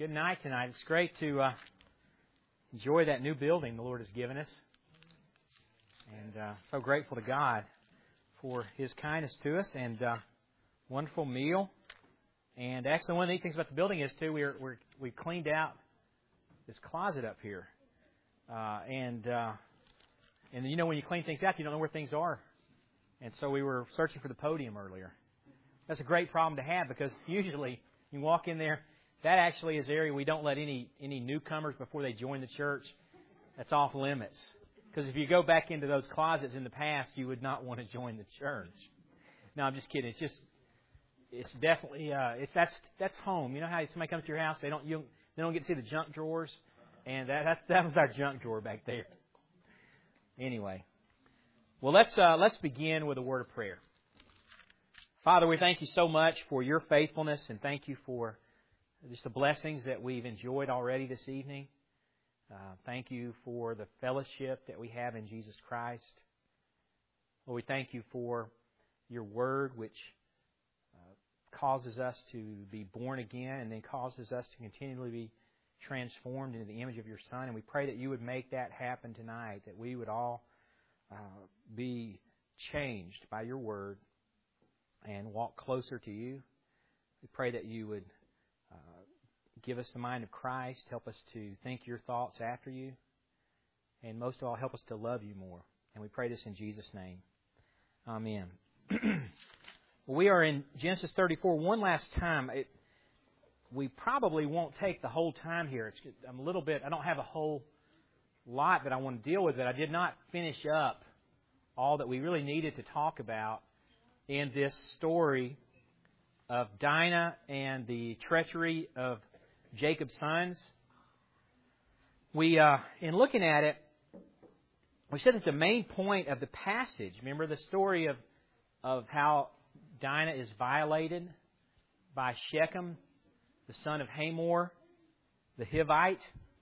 Good night tonight. It's great to enjoy that new building the Lord has given us. And so grateful to God for His kindness to us and wonderful meal. And actually, one of the neat things about the building is, too, we cleaned out this closet up here. And you know, when you clean things out, you don't know where things are. And so we were searching for the podium earlier. That's a great problem to have because usually you walk in there. That actually is the area we don't let any newcomers before they join the church. That's off limits. Because if you go back into those closets in the past, you would not want to join the church. No, I'm just kidding. It's definitely that's home. You know how somebody comes to your house, they don't get to see the junk drawers, and that was our junk drawer back there. Anyway, well let's begin with a word of prayer. Father, we thank you so much for your faithfulness, and thank you for just the blessings that we've enjoyed already this evening. Thank you for the fellowship that we have in Jesus Christ. Lord, we thank you for your word, which causes us to be born again and then causes us to continually be transformed into the image of your Son. And we pray that you would make that happen tonight, that we would all be changed by your word and walk closer to you. We pray that you would give us the mind of Christ, help us to think your thoughts after you, and most of all, help us to love you more. And we pray this in Jesus' name. Amen. We are in Genesis 34 one last time. We probably won't take the whole time here. I don't have a whole lot that I want to deal with, but I did not finish up all that we really needed to talk about in this story of Dinah and the treachery of Jacob's sons. In looking at it, we said that the main point of the passage, remember the story of how Dinah is violated by Shechem, the son of Hamor, the Hivite.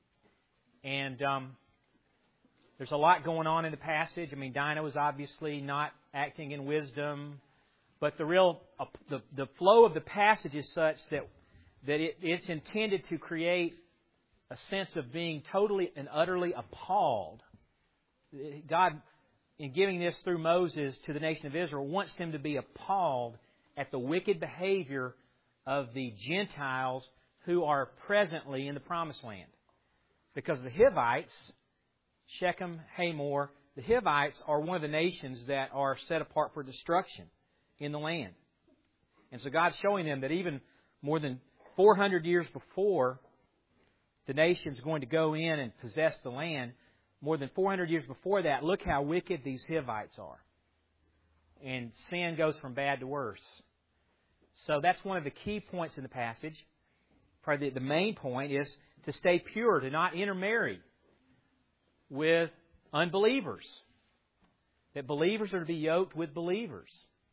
And there's a lot going on in the passage. I mean, Dinah was obviously not acting in wisdom, but the flow of the passage is such that it's intended to create a sense of being totally and utterly appalled. God, in giving this through Moses to the nation of Israel, wants them to be appalled at the wicked behavior of the Gentiles who are presently in the Promised Land. Because the Hivites, Shechem, Hamor, the Hivites are one of the nations that are set apart for destruction in the land. And so God's showing them that even more than 400 years before the nation's going to go in and possess the land, more than 400 years before that, look how wicked these Hivites are. And sin goes from bad to worse. So that's one of the key points in the passage. Probably the main point is to stay pure, to not intermarry with unbelievers. That believers are to be yoked with believers.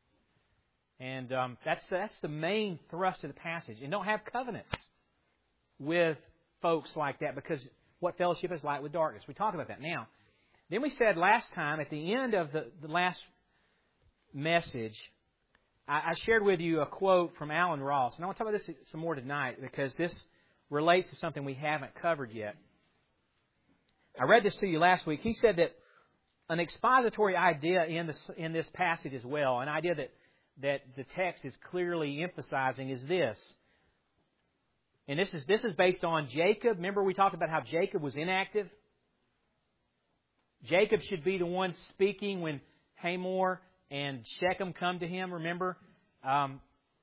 And that's the main thrust of the passage. And don't have covenants with folks like that, because what fellowship is light with darkness. We talked about that. Now, then we said last time, at the end of the last message, I shared with you a quote from Alan Ross. And I want to talk about this some more tonight, because this relates to something we haven't covered yet. I read this to you last week. He said that an expository idea in this passage as well, an idea that the text is clearly emphasizing, is this. And this is based on Jacob. Remember we talked about how Jacob was inactive? Jacob should be the one speaking when Hamor and Shechem come to him, remember? Well,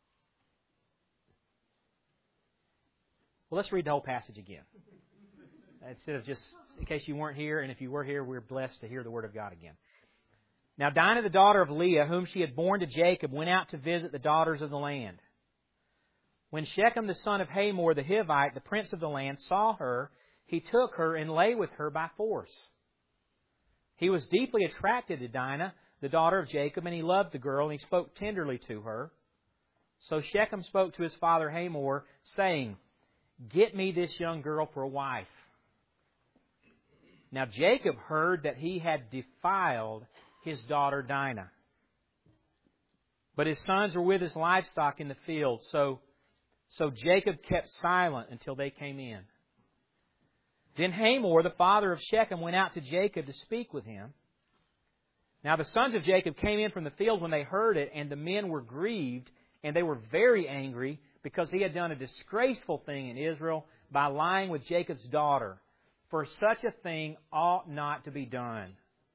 let's read the whole passage again. Instead of just, in case you weren't here, and if you were here, we're blessed to hear the Word of God again. Now Dinah, the daughter of Leah, whom she had borne to Jacob, went out to visit the daughters of the land. When Shechem, the son of Hamor, the Hivite, the prince of the land, saw her, he took her and lay with her by force. He was deeply attracted to Dinah, the daughter of Jacob, and he loved the girl, and he spoke tenderly to her. So Shechem spoke to his father Hamor, saying, "Get me this young girl for a wife." Now Jacob heard that he had defiled his daughter Dinah. But his sons were with his livestock in the field. So So Jacob kept silent until they came in. Then Hamor, the father of Shechem, went out to Jacob to speak with him. Now the sons of Jacob came in from the field when they heard it, and the men were grieved, and they were very angry, because he had done a disgraceful thing in Israel by lying with Jacob's daughter. For such a thing ought not to be done.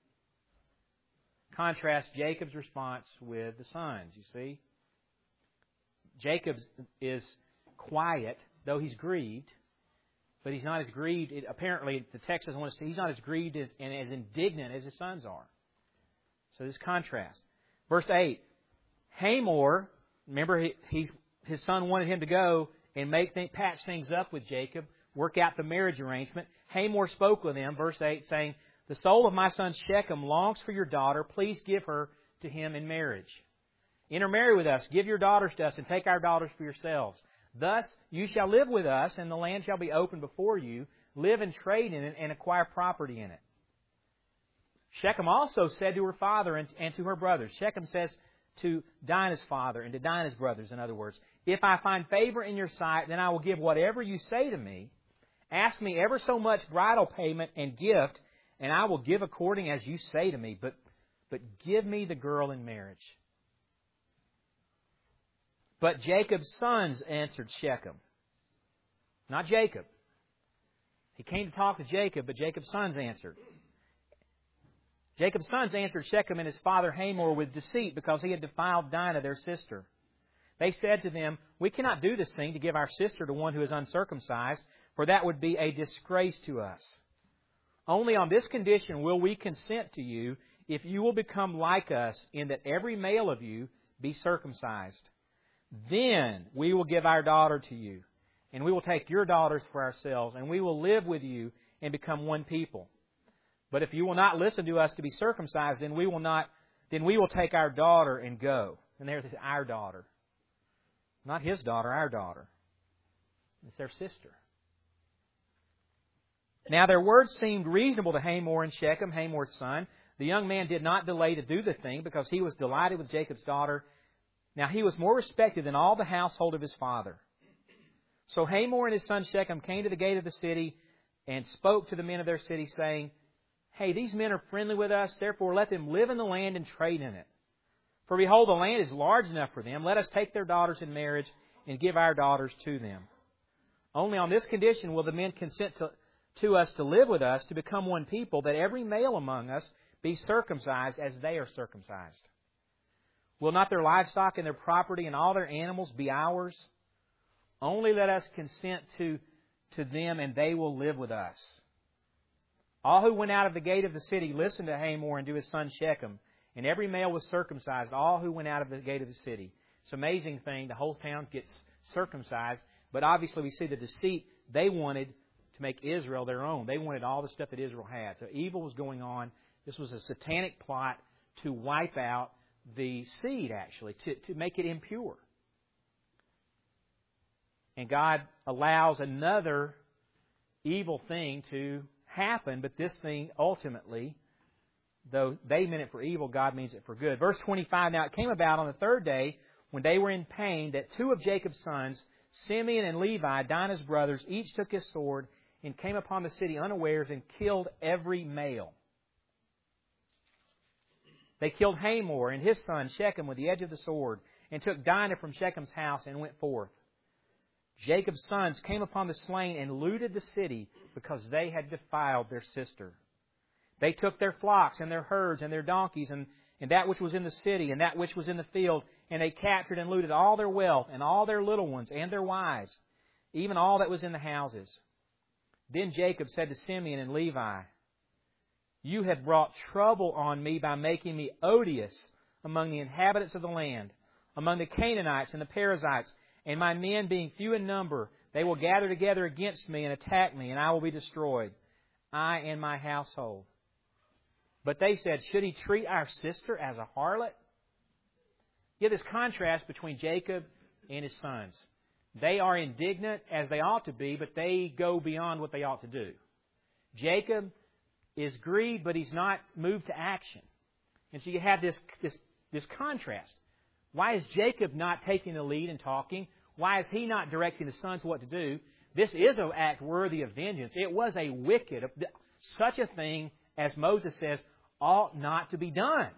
Contrast Jacob's response with the sons, you see. Jacob is quiet, though he's grieved. But he's not as grieved. Apparently, the text doesn't want to say he's not as grieved and as indignant as his sons are. So this contrast. Verse 8. Hamor, remember his son wanted him to go and patch things up with Jacob, work out the marriage arrangement. Hamor spoke with him, verse 8, saying, "The soul of my son Shechem longs for your daughter. Please give her to him in marriage. Intermarry with us, give your daughters to us, and take our daughters for yourselves. Thus you shall live with us, and the land shall be open before you. Live and trade in it, and acquire property in it." Shechem also said to her father and to her brothers. Shechem says to Dinah's father and to Dinah's brothers, in other words, "If I find favor in your sight, then I will give whatever you say to me. Ask me ever so much bridal payment and gift, and I will give according as you say to me. But give me the girl in marriage." But Jacob's sons answered Shechem. Not Jacob. He came to talk to Jacob, but Jacob's sons answered. Jacob's sons answered Shechem and his father Hamor with deceit, because he had defiled Dinah, their sister. They said to them, "We cannot do this thing to give our sister to one who is uncircumcised, for that would be a disgrace to us. Only on this condition will we consent to you, if you will become like us, in that every male of you be circumcised. Then we will give our daughter to you, and we will take your daughters for ourselves, and we will live with you and become one people. But if you will not listen to us to be circumcised, then we will take our daughter and go." And there's our daughter. Not his daughter, our daughter. It's their sister. Now their words seemed reasonable to Hamor and Shechem, Hamor's son. The young man did not delay to do the thing, because he was delighted with Jacob's daughter. Now he was more respected than all the household of his father. So Hamor and his son Shechem came to the gate of the city and spoke to the men of their city, saying, "Hey, these men are friendly with us, therefore let them live in the land and trade in it. For behold, the land is large enough for them. Let us take their daughters in marriage and give our daughters to them. Only on this condition will the men consent to us to live with us, to become one people, that every male among us be circumcised as they are circumcised. Will not their livestock and their property and all their animals be ours? Only let us consent to them, and they will live with us." All who went out of the gate of the city listened to Hamor and to his son Shechem, and every male was circumcised, all who went out of the gate of the city. It's an amazing thing. The whole town gets circumcised, but obviously we see the deceit. They wanted to make Israel their own. They wanted all the stuff that Israel had. So evil was going on. This was a satanic plot to wipe out the seed, actually, to make it impure. And God allows another evil thing to happen, but this thing ultimately, though they meant it for evil, God means it for good. Verse 25, "Now it came about on the third day, when they were in pain, that two of Jacob's sons, Simeon and Levi, Dinah's brothers, each took his sword and came upon the city unawares and killed every male. They killed Hamor and his son Shechem with the edge of the sword, and took Dinah from Shechem's house and went forth. Jacob's sons came upon the slain and looted the city, because they had defiled their sister. They took their flocks and their herds and their donkeys and that which was in the city and that which was in the field, and they captured and looted all their wealth and all their little ones and their wives, even all that was in the houses. Then Jacob said to Simeon and Levi, 'You have brought trouble on me by making me odious among the inhabitants of the land, among the Canaanites and the Perizzites, and my men being few in number, they will gather together against me and attack me, and I will be destroyed, I and my household.' But they said, 'Should he treat our sister as a harlot?'" You have this contrast between Jacob and his sons. They are indignant as they ought to be, but they go beyond what they ought to do. Jacob is grieved, but he's not moved to action. And so you have this contrast. Why is Jacob not taking the lead and talking? Why is He not directing the sons what to do? This is an act worthy of vengeance. It was a wicked, such a thing, as Moses says, ought not to be done.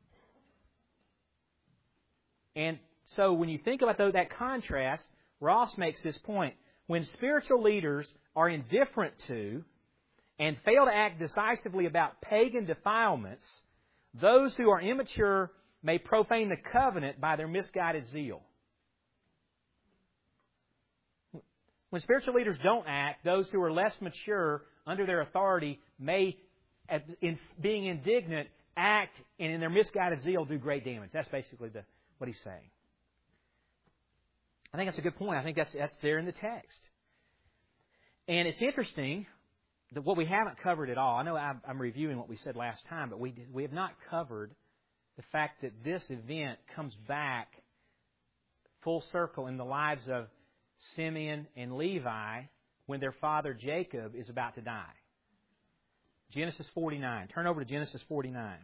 And so when you think about that contrast, Ross makes this point. When spiritual leaders are indifferent to and fail to act decisively about pagan defilements, those who are immature may profane the covenant by their misguided zeal. When spiritual leaders don't act, those who are less mature under their authority may, in being indignant, act and in their misguided zeal do great damage. That's basically what he's saying. I think that's a good point. I think that's there in the text. And it's interesting that what we haven't covered at all. I know I'm reviewing what we said last time, but we have not covered the fact that this event comes back full circle in the lives of Simeon and Levi when their father Jacob is about to die. Genesis 49. Turn over to Genesis 49.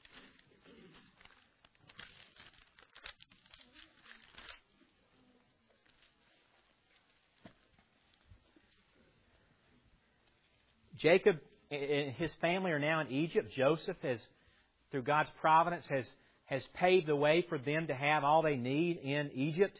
Jacob and his family are now in Egypt. Joseph has, through God's providence, has paved the way for them to have all they need in Egypt.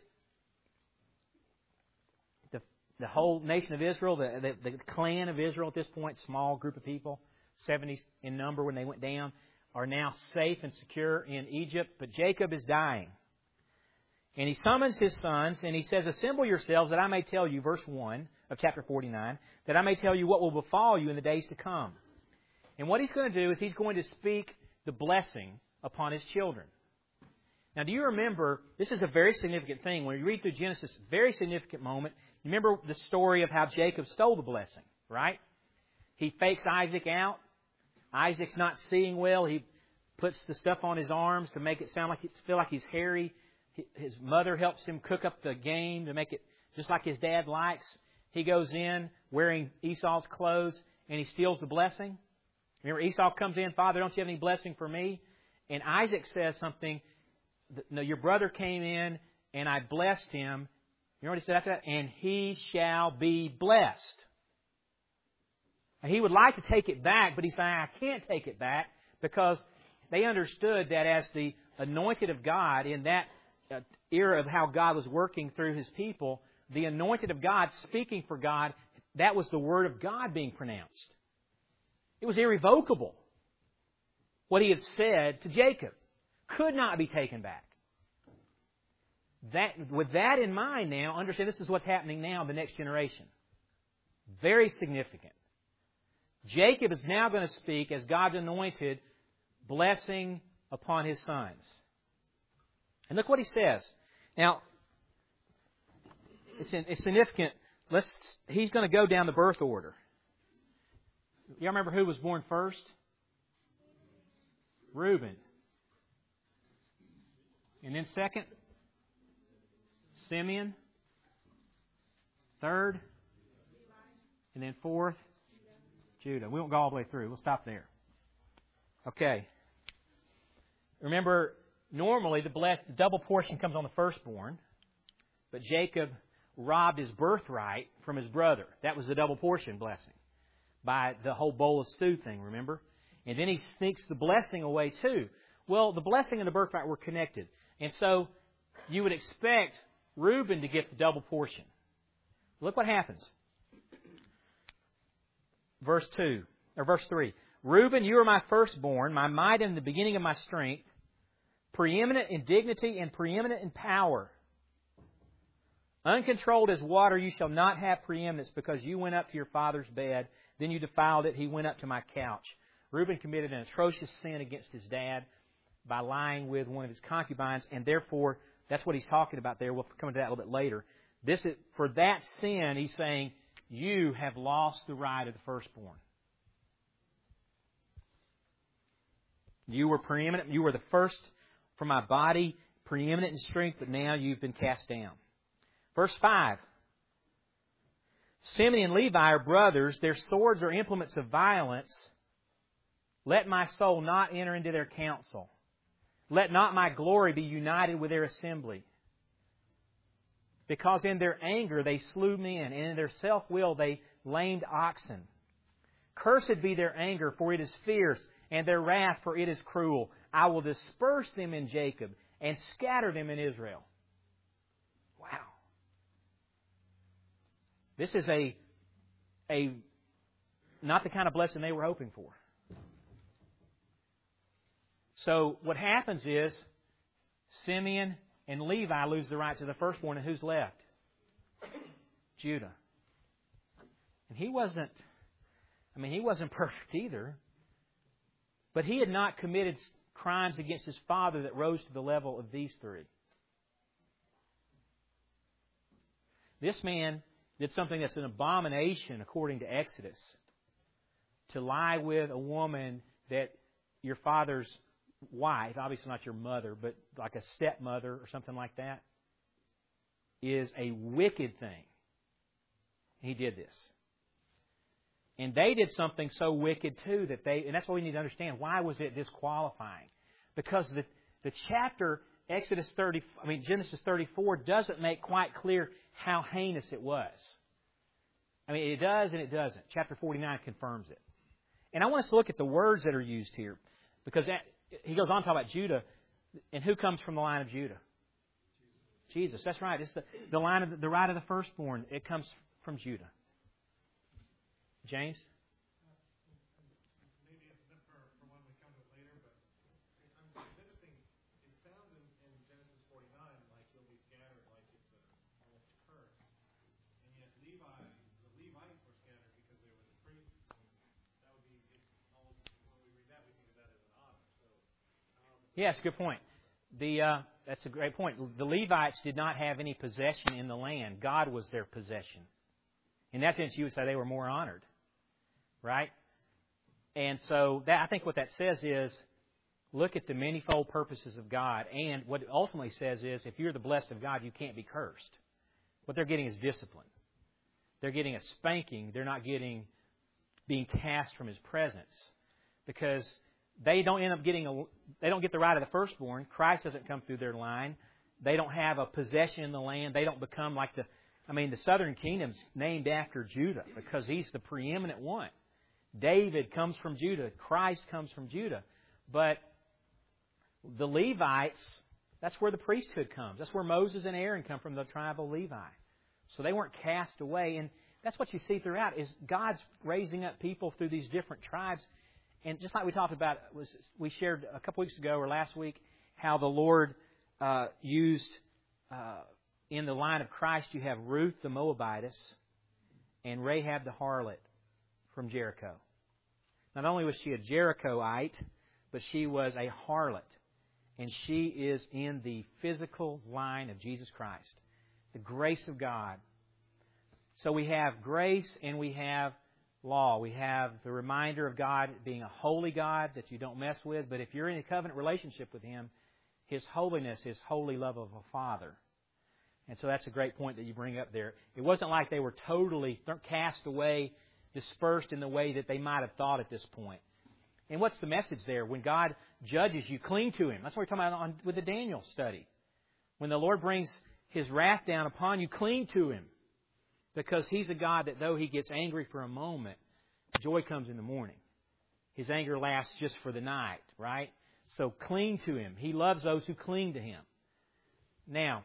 The whole nation of Israel, the clan of Israel at this point, small group of people, 70 in number when they went down, are now safe and secure in Egypt. But Jacob is dying. And he summons his sons and he says, "Assemble yourselves that I may tell you," verse 1 of chapter 49, "that I may tell you what will befall you in the days to come." And what he's going to do is he's going to speak the blessing upon his children. Now, do you remember, this is a very significant thing. When you read through Genesis, very significant moment. You remember the story of how Jacob stole the blessing, right? He fakes Isaac out. Isaac's not seeing well. He puts the stuff on his arms to make it feel like he's hairy. His mother helps him cook up the game to make it just like his dad likes. He goes in wearing Esau's clothes and he steals the blessing. Remember, Esau comes in, "Father, don't you have any blessing for me?" And Isaac says something, "No, your brother came in and I blessed him." You know what he said after that? "And he shall be blessed." And he would like to take it back, but he's saying, "I can't take it back," because they understood that as the anointed of God in that era of how God was working through His people, the anointed of God speaking for God, that was the word of God being pronounced. It was irrevocable. What He had said to Jacob could not be taken back. With that in mind now, understand this is what's happening now in the next generation. Very significant. Jacob is now going to speak as God's anointed, blessing upon his sons. And look what he says. Now, it's significant. He's going to go down the birth order. Y'all remember who was born first? Reuben. And then second? Simeon. Third? And then fourth? Judah. We won't go all the way through. We'll stop there. Okay. Remember, normally the double portion comes on the firstborn, but Jacob robbed his birthright from his brother. That was the double portion blessing by the whole bowl of stew thing, remember? And then he sneaks the blessing away too. Well, the blessing and the birthright were connected. And so you would expect Reuben to get the double portion. Look what happens. Verse 3. "Reuben, you are my firstborn, my might and the beginning of my strength, preeminent in dignity and preeminent in power. Uncontrolled as water, you shall not have preeminence, because you went up to your father's bed, then you defiled it, he went up to my couch." Reuben committed an atrocious sin against his dad by lying with one of his concubines, and therefore, that's what he's talking about there. We'll come to that a little bit later. For that sin, he's saying, you have lost the right of the firstborn. You were preeminent. You were the first from my body, preeminent in strength, but now you've been cast down. Verse 5. "Simeon and Levi are brothers. Their swords are implements of violence. Let my soul not enter into their counsel. Let not my glory be united with their assembly." because in their anger they slew men, and in their self-will they lamed oxen. Cursed be their anger, for it is fierce, and their wrath, for it is cruel. I will disperse them in Jacob and scatter them in Israel. Wow. This is not the kind of blessing they were hoping for. So what happens is Simeon and Levi lose the right to the firstborn, and who's left? Judah. And he wasn't perfect either. But he had not committed crimes against his father that rose to the level of these three. This man did something that's an abomination according to Exodus. To lie with a woman that your father's wife, obviously not your mother, but like a stepmother or something like that, is a wicked thing. He did this. And they did something so wicked too and that's what we need to understand. Why was it disqualifying? Because the chapter Genesis 34 doesn't make quite clear how heinous it was. I mean, it does and it doesn't. Chapter 49 confirms it. And I want us to look at the words that are used here, because he goes on to talk about Judah, and who comes from the line of Judah? Jesus. That's right. It's the line of the right of the firstborn. It comes from Judah. James? Maybe it's meant for when we come to it later, but it's interesting. It sounds in Genesis 49 like you'll be scattered, like it's almost a curse. And yet the Levites were scattered because they were the priests. That would be almost, when we read that, we think of that as an honor. So, Yes, good point. That's a great point. The Levites did not have any possession in the land. God was their possession. In that sense, you would say they were more honored. Right? And so I think what that says is, look at the manifold purposes of God. And what it ultimately says is, if you're the blessed of God, you can't be cursed. What they're getting is discipline. They're getting a spanking. They're not being cast from His presence. Because they don't end up they don't get the right of the firstborn. Christ doesn't come through their line. They don't have a possession in the land. They don't become like the southern kingdom's named after Judah because he's the preeminent one. David comes from Judah. Christ comes from Judah. But the Levites, that's where the priesthood comes. That's where Moses and Aaron come from, the tribe of Levi. So they weren't cast away. And that's what you see throughout, is God's raising up people through these different tribes. And just like we talked about, we shared a couple weeks ago or last week, how the Lord used, in the line of Christ, you have Ruth the Moabitess and Rahab the harlot from Jericho. Not only was she a Jerichoite, but she was a harlot. And she is in the physical line of Jesus Christ. The grace of God. So we have grace and we have law. We have the reminder of God being a holy God that you don't mess with. But if you're in a covenant relationship with Him, His holiness is holy love of a Father. And so that's a great point that you bring up there. It wasn't like they were totally cast away, dispersed in the way that they might have thought at this point. And what's the message there? When God judges you, cling to Him. That's what we're talking about with the Daniel study. When the Lord brings His wrath down upon you, cling to Him. Because He's a God that though He gets angry for a moment, joy comes in the morning. His anger lasts just for the night, right? So cling to Him. He loves those who cling to Him. Now,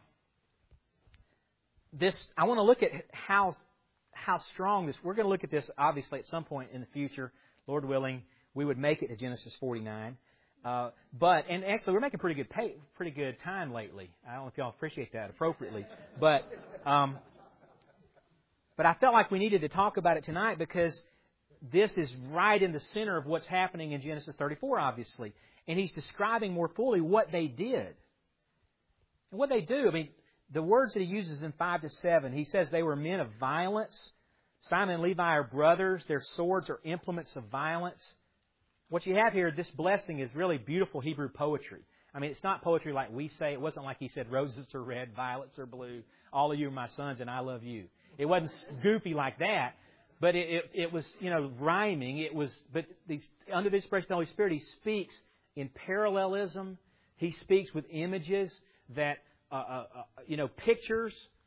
I want to look at how strong this. We're going to look at this obviously at some point in the future, Lord willing. We would make it to Genesis 49, and actually we're making pretty good time lately. I don't know if y'all appreciate that appropriately, but I felt like we needed to talk about it tonight because this is right in the center of what's happening in Genesis 34, obviously, and He's describing more fully what they did and what they do. The words that He uses in 5-7, He says they were men of violence. Simon and Levi are brothers. Their swords are implements of violence. What you have here, this blessing, is really beautiful Hebrew poetry. It's not poetry like we say. It wasn't like He said, roses are red, violets are blue. All of you are my sons and I love you. It wasn't goofy like that. But it was, rhyming. It was, but under the inspiration of the Holy Spirit, He speaks in parallelism. He speaks with images that, pictures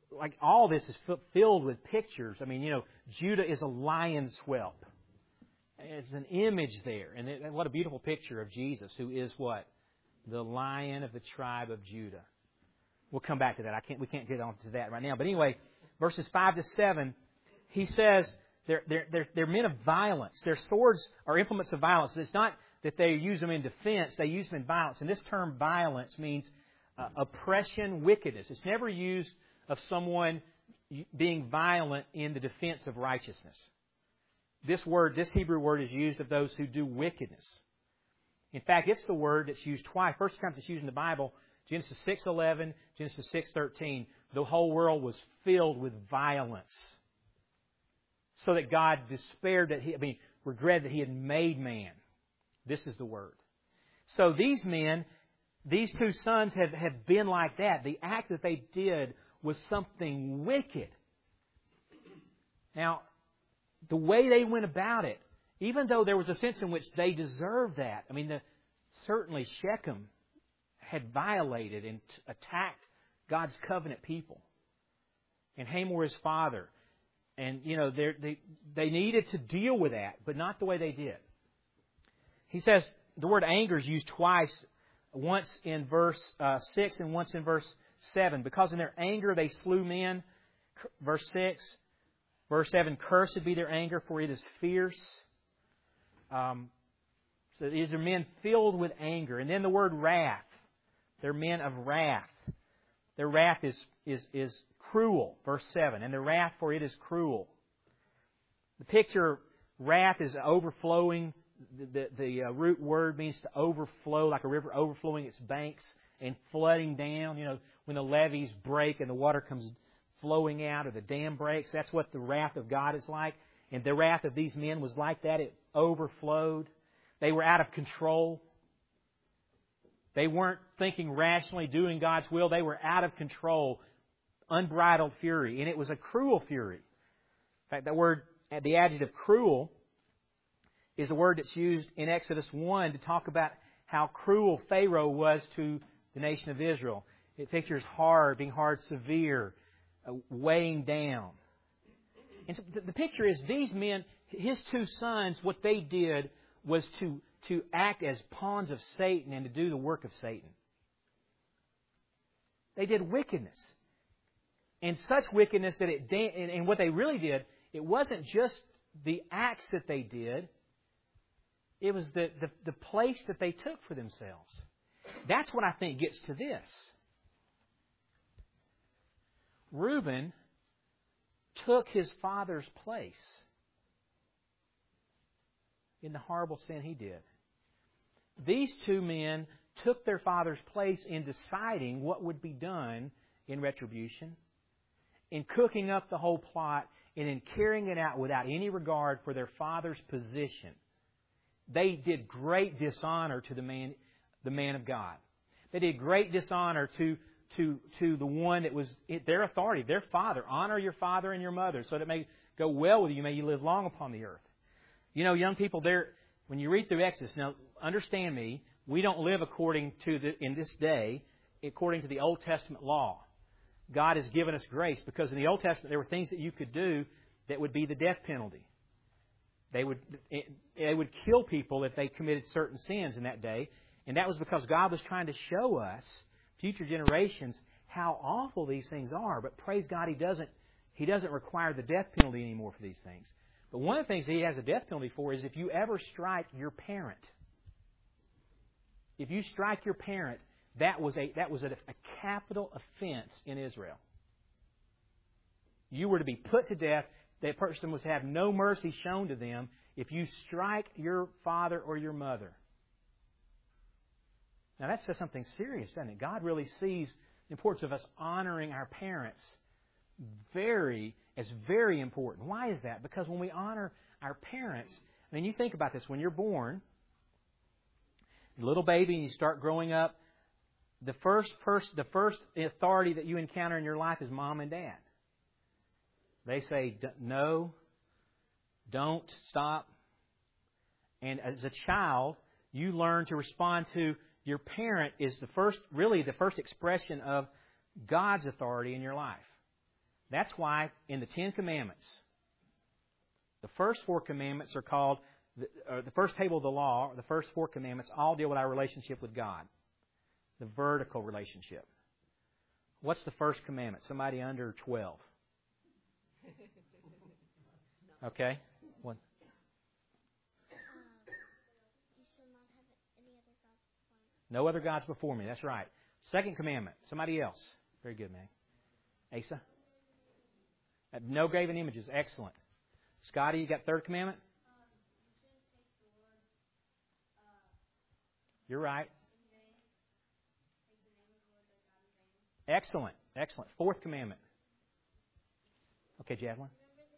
like all this is filled with pictures. I mean, Judah is a lion's whelp. It's an image there. And what a beautiful picture of Jesus, who is what? The Lion of the tribe of Judah. We'll come back to that. We can't get on to that right now. But anyway, verses 5 to 7, he says they're men of violence. Their swords are implements of violence. It's not that they use them in defense. They use them in violence. And this term violence means oppression, wickedness. It's never used of someone being violent in the defense of righteousness. This Hebrew word is used of those who do wickedness. In fact, it's the word that's used twice. First time it's used in the Bible, Genesis 6:11, Genesis 6:13. The whole world was filled with violence. So that God regretted that He had made man. This is the word. So these men, these two sons have been like that. The act that they did was something wicked. Now, the way they went about it, even though there was a sense in which they deserved that. I mean, certainly Shechem had violated and attacked God's covenant people. And Hamor, his father. And, they needed to deal with that, but not the way they did. He says the word anger is used twice, once in verse 6 and once in verse 7. Because in their anger they slew men. Verse 6. Verse 7, cursed be their anger, for it is fierce. So these are men filled with anger. And then the word wrath. They're men of wrath. Their wrath is cruel. Verse 7, and their wrath, for it is cruel. The picture, wrath is overflowing. The root word means to overflow, like a river overflowing its banks and flooding down. When the levees break and the water comes flowing out, or the dam breaks. That's what the wrath of God is like. And the wrath of these men was like that. It overflowed. They were out of control. They weren't thinking rationally, doing God's will. They were out of control. Unbridled fury. And it was a cruel fury. In fact, the adjective cruel is the word that's used in Exodus 1 to talk about how cruel Pharaoh was to the nation of Israel. It pictures being hard, severe, weighing down. And so the picture is these men, his two sons, what they did was to act as pawns of Satan and to do the work of Satan. They did wickedness. And such wickedness that and what they really did, it wasn't just the acts that they did, it was the place that they took for themselves. That's what I think gets to this. Reuben took his father's place in the horrible sin he did. These two men took their father's place in deciding what would be done in retribution, in cooking up the whole plot, and in carrying it out without any regard for their father's position. They did great dishonor to the man of God. They did great dishonor to the one that was their authority, their father. Honor your father and your mother so that it may go well with you. May you live long upon the earth. Young people, when you read through Exodus, now understand me, we don't live in this day, according to the Old Testament law. God has given us grace because in the Old Testament there were things that you could do that would be the death penalty. They would kill people if they committed certain sins in that day. And that was because God was trying to show us, future generations, how awful these things are. But praise God, He doesn't require the death penalty anymore for these things. But one of the things He has a death penalty for is if you ever strike your parent. If you strike your parent, that was a capital offense in Israel. You were to be put to death. That person was to have no mercy shown to them if you strike your father or your mother. Now that says something serious, doesn't it? God really sees the importance of us honoring our parents as very important. Why is that? Because when we honor our parents, you think about this, when you're born, a little baby, and you start growing up, the first authority that you encounter in your life is mom and dad. They say, no, don't, stop. And as a child, you learn to respond to your parent is the first expression of God's authority in your life. That's why in the Ten Commandments, the first 4 commandments are called, the first table of the law, the first 4 commandments all deal with our relationship with God. The vertical relationship. What's the first commandment? Somebody under 12. Okay? What? No other gods before me. That's right. Second commandment. Somebody else. Very good, man. Asa? No graven images. Excellent. Scotty, you got third commandment? You're right. Excellent. Excellent. Fourth commandment. Okay, Javelin.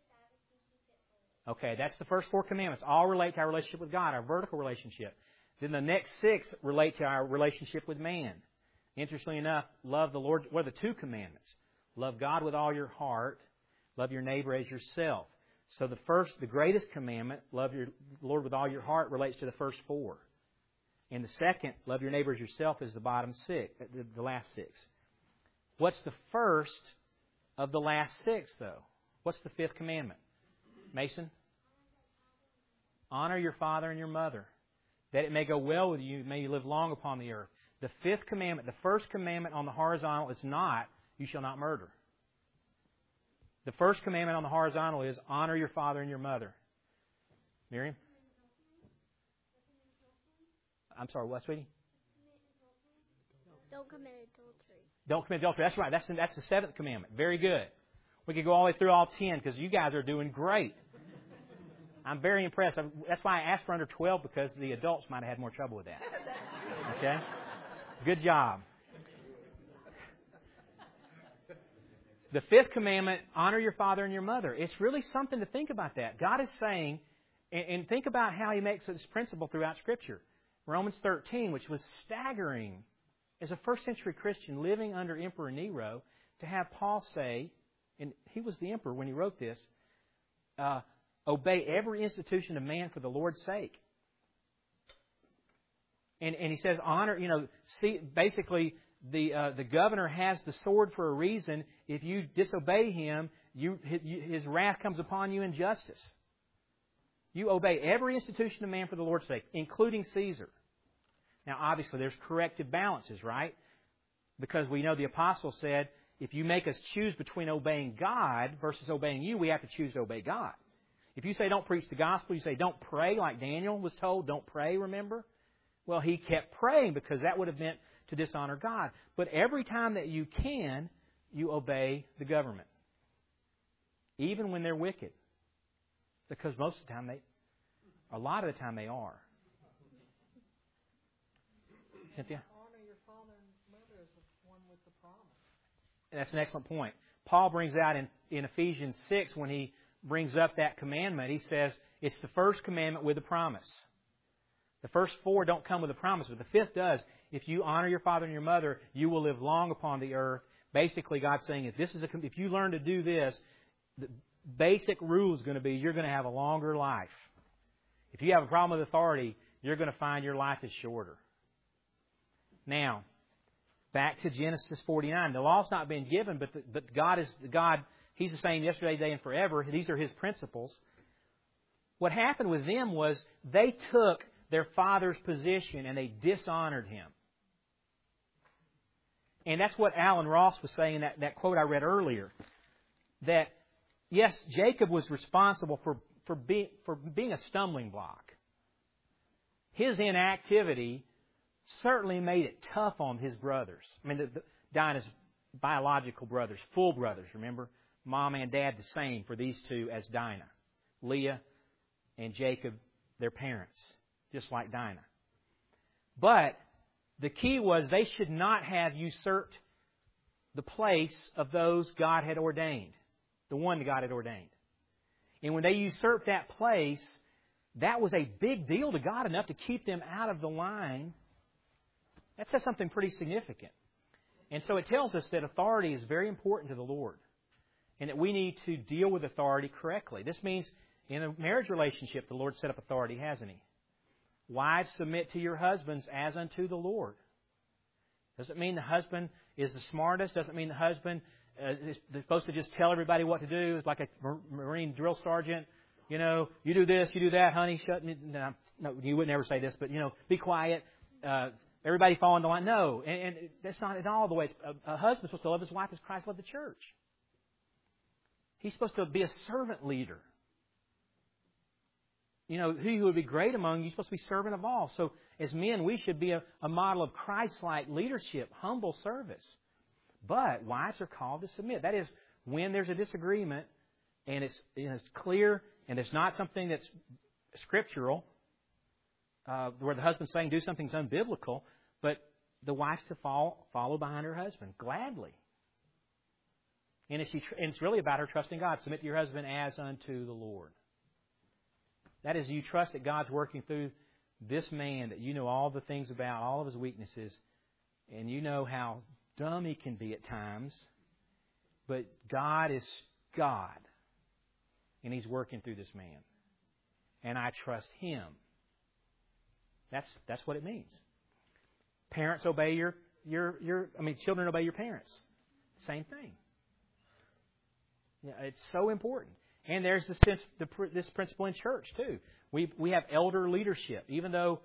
Okay, that's the first 4 commandments. All relate to our relationship with God, our vertical relationship. Then the next 6 relate to our relationship with man. Interestingly enough, love the Lord. What are the 2 commandments? Love God with all your heart. Love your neighbor as yourself. So the greatest commandment, love your Lord with all your heart, relates to the first 4. And the second, love your neighbor as yourself, is the bottom 6, the last 6. What's the first of the last 6, though? What's the 5th commandment? Mason? Honor your father and your mother, that it may go well with you, may you live long upon the earth. The 5th commandment, the first commandment on the horizontal is not, you shall not murder. The first commandment on the horizontal is, honor your father and your mother. Miriam? I'm sorry, what, sweetie? Don't commit adultery. Don't commit adultery. That's right. That's the 7th commandment. Very good. We could go all the way through all 10 because you guys are doing great. I'm very impressed. That's why I asked for under 12, because the adults might have had more trouble with that. Okay? Good job. The 5th commandment, honor your father and your mother. It's really something to think about that. God is saying, and think about how He makes this principle throughout Scripture. Romans 13, which was staggering as a first century Christian living under Emperor Nero, to have Paul say, and he was the emperor when he wrote this, obey every institution of man for the Lord's sake. And he says, honor, basically the governor has the sword for a reason. If you disobey him, his wrath comes upon you in justice. You obey every institution of man for the Lord's sake, including Caesar. Now, obviously, there's corrective balances, right? Because we know the apostle said, if you make us choose between obeying God versus obeying you, we have to choose to obey God. If you say don't preach the gospel, you say don't pray, like Daniel was told, don't pray, remember? Well, he kept praying because that would have meant to dishonor God. But every time that you can, you obey the government. Even when they're wicked. Because most of the time a lot of the time they are. Cynthia? Honor your father and mother as one with the promise. That's an excellent point. Paul brings out in Ephesians 6, when he brings up that commandment, he says it's the first commandment with a promise. The first 4 don't come with a promise, but the 5th does. If you honor your father and your mother, you will live long upon the earth. Basically, God's saying if you learn to do this, the basic rule is going to be you're going to have a longer life. If you have a problem with authority, you're going to find your life is shorter. Now, back to Genesis 49. The law's not been given, but God is God. He's the same yesterday, today, and forever. These are His principles. What happened with them was they took their father's position and they dishonored him. And that's what Alan Ross was saying in that quote I read earlier. That, yes, Jacob was responsible for being a stumbling block. His inactivity certainly made it tough on his brothers. I mean, Dinah's biological brothers, full brothers, remember? Mom and dad the same for these two as Dinah. Leah and Jacob, their parents, just like Dinah. But the key was they should not have usurped the place of those God had ordained, the one God had ordained. And when they usurped that place, that was a big deal to God, enough to keep them out of the line. That says something pretty significant. And so it tells us that authority is very important to the Lord, and that we need to deal with authority correctly. This means in a marriage relationship, the Lord set up authority, hasn't He? Wives, submit to your husbands as unto the Lord. Doesn't mean the husband is the smartest. Doesn't mean the husband they're supposed to just tell everybody what to do. It's like a Marine drill sergeant. You know, you do this, you do that, honey. Shut me. No, you would never say this, but, you know, be quiet. Everybody fall into line. No, and that's not at all the way. A husband's supposed to love his wife as Christ loved the church. He's supposed to be a servant leader. You know, he who would be great among you is supposed to be servant of all. So as men, we should be a model of Christ-like leadership, humble service. But wives are called to submit. That is, when there's a disagreement and it's clear and it's not something that's scriptural, where the husband's saying do something that's unbiblical, but the wife's to follow behind her husband gladly. And it's really about her trusting God. Submit to your husband as unto the Lord. That is, you trust that God's working through this man, that you know all the things about, all of his weaknesses, and you know how dumb he can be at times, but God is God, and He's working through this man. And I trust Him. That's what it means. Parents obey children obey your parents. Same thing. Yeah, it's so important. And there's this principle in church too. We have elder leadership, even though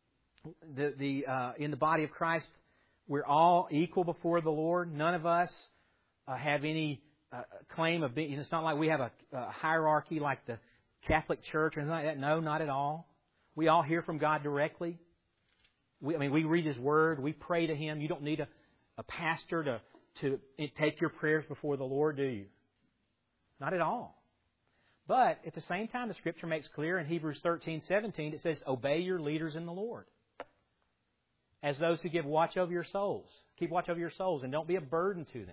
in the body of Christ we're all equal before the Lord. None of us have any claim of being. It's not like we have a hierarchy like the Catholic Church or anything like that. No, not at all. We all hear from God directly. We read His Word. We pray to Him. You don't need a pastor to take your prayers before the Lord, do you? Not at all. But at the same time, the Scripture makes clear in Hebrews 13:17, it says, obey your leaders in the Lord, as those who give watch over your souls. Keep watch over your souls and don't be a burden to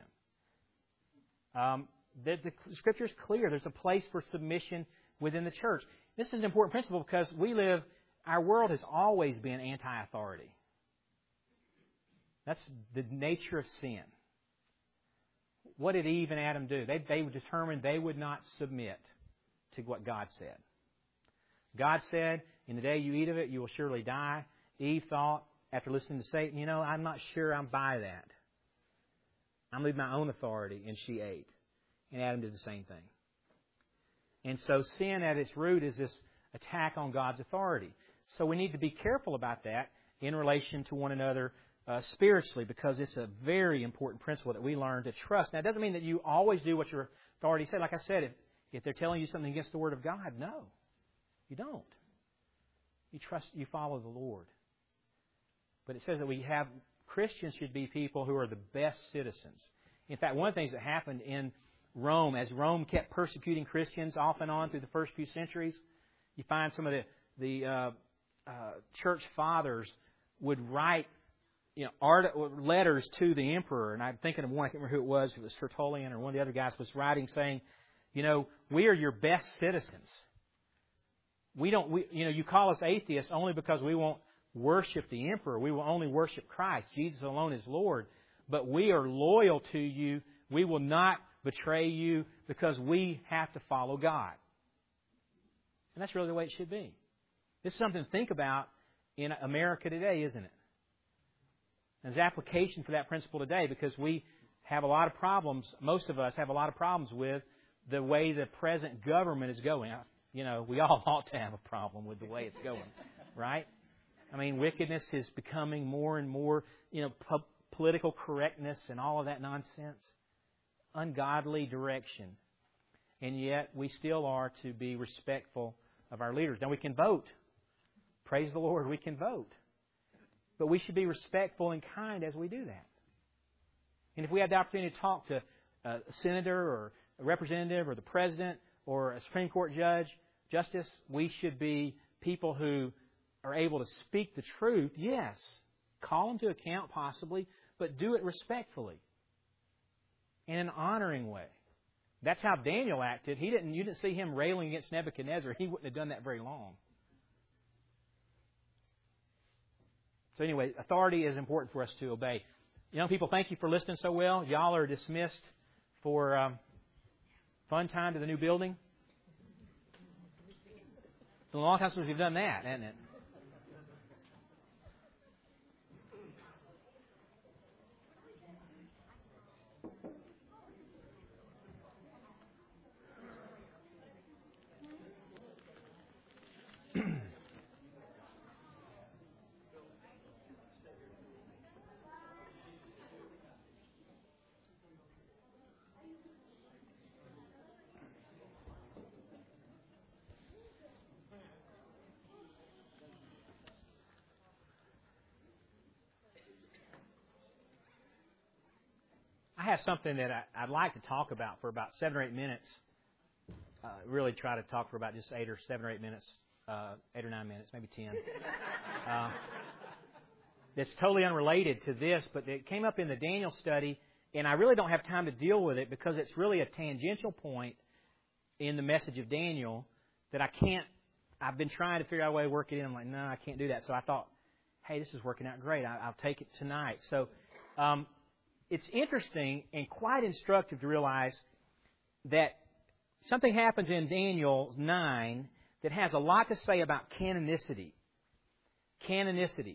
them. The Scripture is clear. There's a place for submission within the church. This is an important principle because our world has always been anti-authority. That's the nature of sin. What did Eve and Adam do? They determined they would not submit to what God said. God said, in the day you eat of it, you will surely die. Eve thought, after listening to Satan, I'm not sure I'm by that. I'm leaving my own authority, and she ate. And Adam did the same thing. And so sin at its root is this attack on God's authority. So we need to be careful about that in relation to one another spiritually, because it's a very important principle that we learn to trust. Now, it doesn't mean that you always do what your authority said. Like I said, if they're telling you something against the Word of God, no, you don't. You follow the Lord. But it says that Christians should be people who are the best citizens. In fact, one of the things that happened in Rome, as Rome kept persecuting Christians off and on through the first few centuries, you find some of the church fathers would write letters to the emperor. And I'm thinking of one, I can't remember who it was Tertullian or one of the other guys was writing saying, we are your best citizens. You call us atheists only because we won't worship the emperor. We will only worship Christ. Jesus alone is Lord. But we are loyal to you. We will not betray you because we have to follow God. And that's really the way it should be. This is something to think about in America today, isn't it? There's application for that principle today because we have a lot of problems, most of us have a lot of problems with the way the present government is going. We all ought to have a problem with the way it's going, right? Wickedness is becoming more and more, political correctness and all of that nonsense. Ungodly direction. And yet we still are to be respectful of our leaders. Now we can vote. Praise the Lord, we can vote. But we should be respectful and kind as we do that. And if we have the opportunity to talk to a senator or a representative or the president or a Supreme Court justice, we should be people who are able to speak the truth. Yes, call them to account possibly, but do it respectfully in an honoring way. That's how Daniel acted. You didn't see him railing against Nebuchadnezzar. He wouldn't have done that very long. So anyway, authority is important for us to obey. Young people, thank you for listening so well. Y'all are dismissed for fun time to the new building. It's been a long time since we've done that, hasn't it? I have something that I'd like to talk about for about 7 or 8 minutes. Really try to talk for about just 7 or 8 minutes, 8 or 9 minutes, maybe 10. That's totally unrelated to this, but it came up in the Daniel study, and I really don't have time to deal with it because it's really a tangential point in the message of Daniel that I've been trying to figure out a way to work it in. I'm like, no, I can't do that. So I thought, hey, this is working out great. I'll take it tonight. So it's interesting and quite instructive to realize that something happens in Daniel 9 that has a lot to say about canonicity. Canonicity.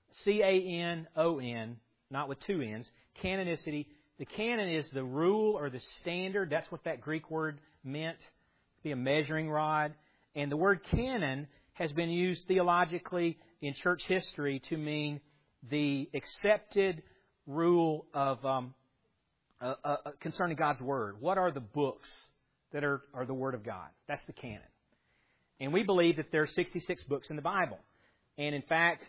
C-A-N-O-N, not with 2 N's. Canonicity. The canon is the rule or the standard. That's what that Greek word meant, to be a measuring rod. And the word canon has been used theologically in church history to mean the accepted rule of concerning God's Word. What are the books that are the Word of God? That's the canon. And we believe that there are 66 books in the Bible. And in fact,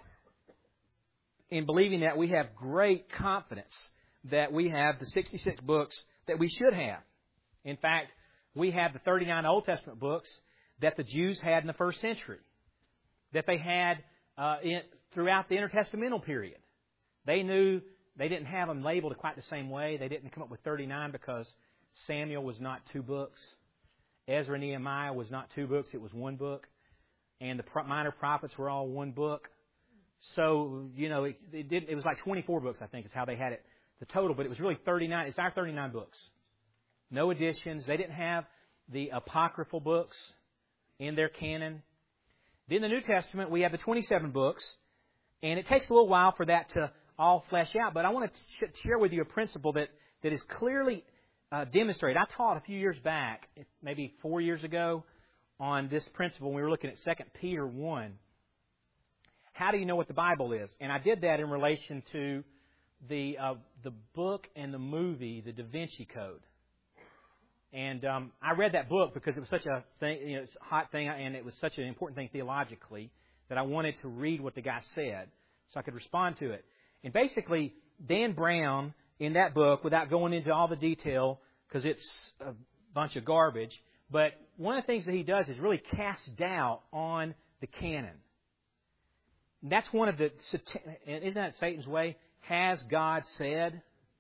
in believing that, we have great confidence that we have the 66 books that we should have. In fact, we have the 39 Old Testament books that the Jews had in the first century, that they had throughout the intertestamental period. They knew they didn't have them labeled quite the same way. They didn't come up with 39 because Samuel was not 2 books. Ezra and Nehemiah was not 2 books. It was 1 book. And the minor prophets were all 1 book. So, it was like 24 books, I think, is how they had it, the total. But it was really 39. It's our 39 books. No additions. They didn't have the apocryphal books in their canon. Then the New Testament, we have the 27 books. And it takes a little while for that to all flesh out. But I want to share with you a principle that is clearly demonstrated. I taught a few years back, maybe 4 years ago, on this principle when we were looking at 2 Peter 1. How do you know what the Bible is? And I did that in relation to the book and the movie, The Da Vinci Code. And I read that book because it was such a thing, it's a hot thing, and it was such an important thing theologically that I wanted to read what the guy said so I could respond to it. And basically, Dan Brown, in that book, without going into all the detail, because it's a bunch of garbage, but one of the things that he does is really cast doubt on the canon. And that's one of the, isn't that Satan's way? Has God said?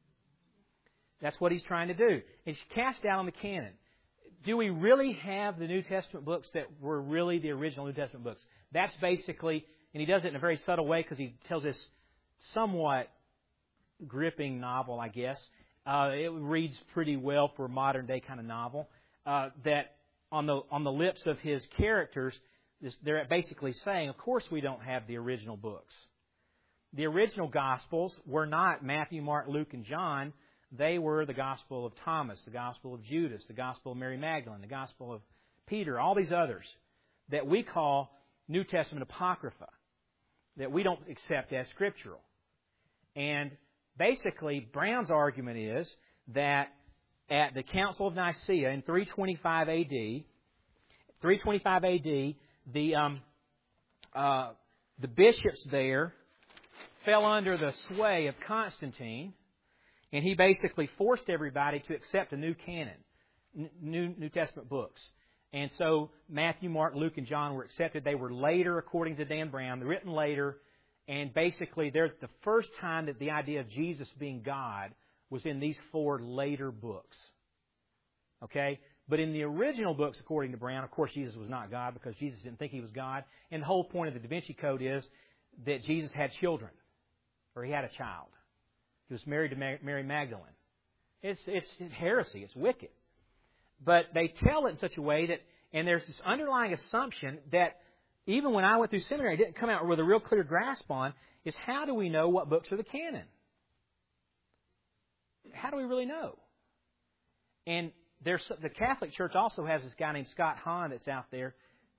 That's what he's trying to do. It's cast doubt on the canon. Do we really have the New Testament books that were really the original New Testament books? That's basically, and he does it in a very subtle way because he tells this somewhat gripping novel, I guess. It reads pretty well for a modern day kind of novel. That on the lips of his characters, they're basically saying, of course we don't have the original books. The original Gospels were not Matthew, Mark, Luke, and John. They were the Gospel of Thomas, the Gospel of Judas, the Gospel of Mary Magdalene, the Gospel of Peter, all these others that we call New Testament Apocrypha, that we don't accept as scriptural. And basically, Brown's argument is that at the Council of Nicaea in 325 AD, the bishops there fell under the sway of Constantine, and he basically forced everybody to accept a new canon, New Testament books. And so Matthew, Mark, Luke, and John were accepted. They were later, according to Dan Brown, written later, and basically they're the first time that the idea of Jesus being God was in these 4 later books. Okay? But in the original books, according to Brown, of course, Jesus was not God because Jesus didn't think He was God. And the whole point of the Da Vinci Code is that Jesus had children, or He had a child. He was married to Mary Magdalene. It's heresy. It's wicked. But they tell it in such a way that, and there's this underlying assumption that even when I went through seminary, it didn't come out with a real clear grasp on, is how do we know what books are the canon? How do we really know? And the Catholic Church also has this guy named Scott Hahn that's out there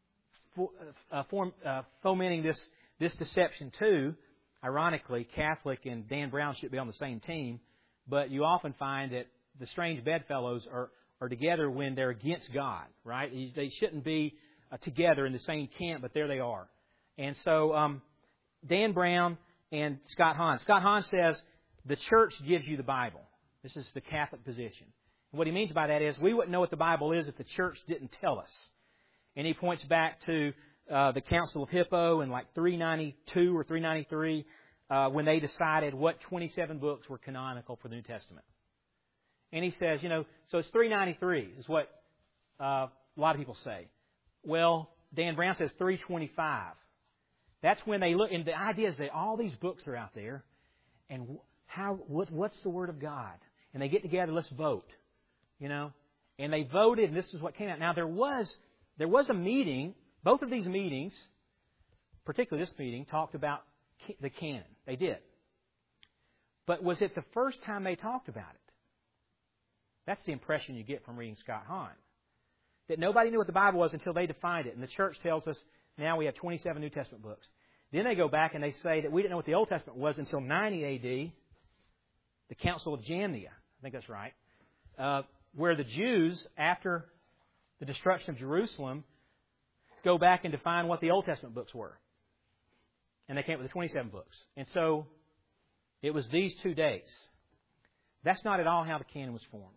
fomenting this deception too. Ironically, Catholic and Dan Brown should be on the same team, but you often find that the strange bedfellows are together when they're against God, right? They shouldn't be together in the same camp, but there they are. And so Dan Brown and Scott Hahn. Scott Hahn says the church gives you the Bible. This is the Catholic position. And what he means by that is we wouldn't know what the Bible is if the church didn't tell us. And he points back to the Council of Hippo in like 392 or 393 when they decided what 27 books were canonical for the New Testament. And he says, so it's 393 is what a lot of people say. Well, Dan Brown says 325. That's when they look, and the idea is that all these books are out there, and what's the Word of God? And they get together, let's vote, And they voted, and this is what came out. Now, there was a meeting. Both of these meetings, particularly this meeting, talked about the canon. They did. But was it the first time they talked about it? That's the impression you get from reading Scott Hahn. That nobody knew what the Bible was until they defined it. And the church tells us now we have 27 New Testament books. Then they go back and they say that we didn't know what the Old Testament was until 90 A.D., the Council of Jamnia. I think that's right. Where the Jews, after the destruction of Jerusalem, go back and define what the Old Testament books were. And they came up with the 27 books. And so it was these 2 dates. That's not at all how the canon was formed.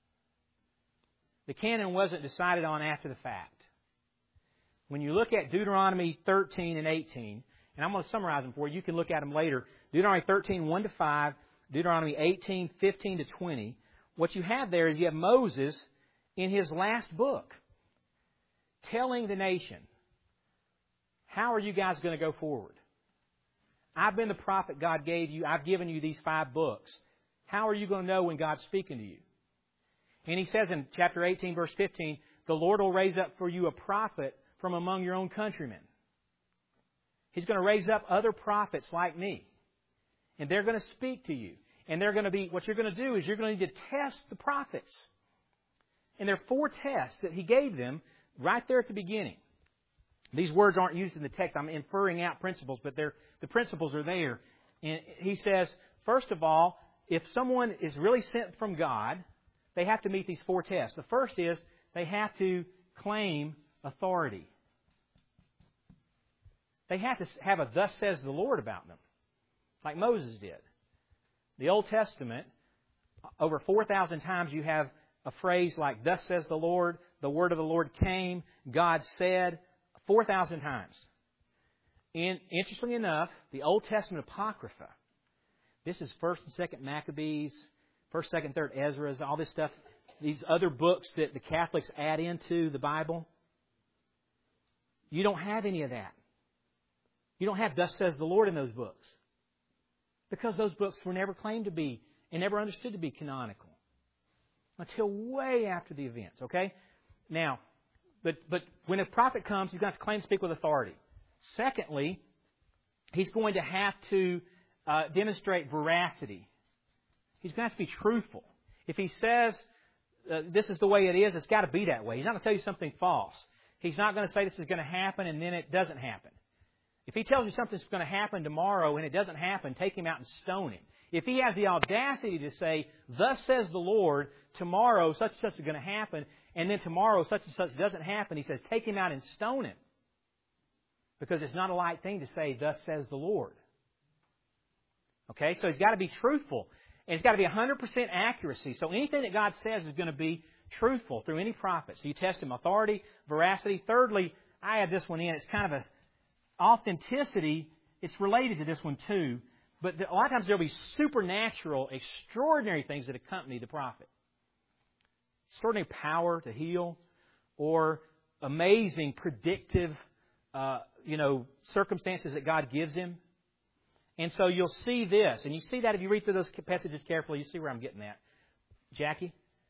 The canon wasn't decided on after the fact. When you look at Deuteronomy 13 and 18, and I'm going to summarize them for you. You can look at them later. Deuteronomy 13, 1 to 5, Deuteronomy 18, 15 to 20. What you have there is you have Moses in his last book telling the nation, how are you guys going to go forward? I've been the prophet God gave you. I've given you these 5 books. How are you going to know when God's speaking to you? And he says in chapter 18, verse 15, the Lord will raise up for you a prophet from among your own countrymen. He's going to raise up other prophets like me. And they're going to speak to you. And they're going to be, what you're going to do is you're going to need to test the prophets. And there are 4 tests that he gave them right there at the beginning. These words aren't used in the text. I'm inferring out principles, but the principles are there. And he says, first of all, if someone is really sent from God, they have to meet these 4 tests. The first is they have to claim authority. They have to have a thus says the Lord about them, like Moses did. The Old Testament, over 4,000 times you have a phrase like thus says the Lord, the word of the Lord came, God said, 4,000 times. And interestingly enough, the Old Testament Apocrypha, this is 1st and 2nd Maccabees, 1st, 2nd, 3rd Ezra's, all this stuff, these other books that the Catholics add into the Bible. You don't have any of that. You don't have thus says the Lord in those books. Because those books were never claimed to be and never understood to be canonical. Until way after the events, okay? Now, but when a prophet comes, he's going to have to claim to speak with authority. Secondly, he's going to have to demonstrate veracity. He's going to have to be truthful. If he says this is the way it is, it's got to be that way. He's not going to tell you something false. He's not going to say this is going to happen and then it doesn't happen. If he tells you something's going to happen tomorrow and it doesn't happen, take him out and stone him. If he has the audacity to say, thus says the Lord, tomorrow such and such is going to happen, and then tomorrow such and such doesn't happen, he says, take him out and stone him. Because it's not a light thing to say, thus says the Lord. Okay, so he's got to be truthful. And it's got to be 100% accuracy. So anything that God says is going to be truthful through any prophet. So you test him authority, veracity. Thirdly, I add this one in. It's kind of a authenticity. It's related to this one too. But a lot of times there will be supernatural, extraordinary things that accompany the prophet. Extraordinary power to heal, or amazing predictive, circumstances that God gives him. And so you'll see this, and you see that if you read through those passages carefully, you see where I'm getting at. Jackie?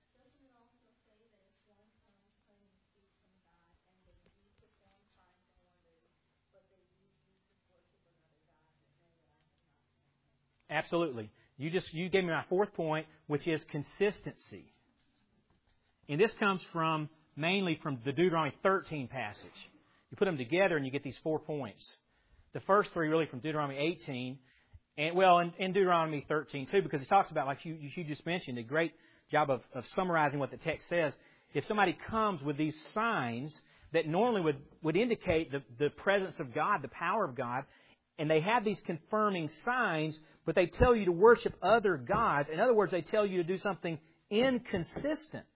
Absolutely. You gave me my 4th point, which is consistency. And this comes mainly from the Deuteronomy 13 passage. You put them together and you get these 4 points. The first 3 really from Deuteronomy 18, and Deuteronomy 13 too, because it talks about, like you just mentioned, a great job of summarizing what the text says. If somebody comes with these signs that normally would indicate the presence of God, the power of God, And they have these confirming signs, but they tell you to worship other gods. In other words, they tell you to do something inconsistent.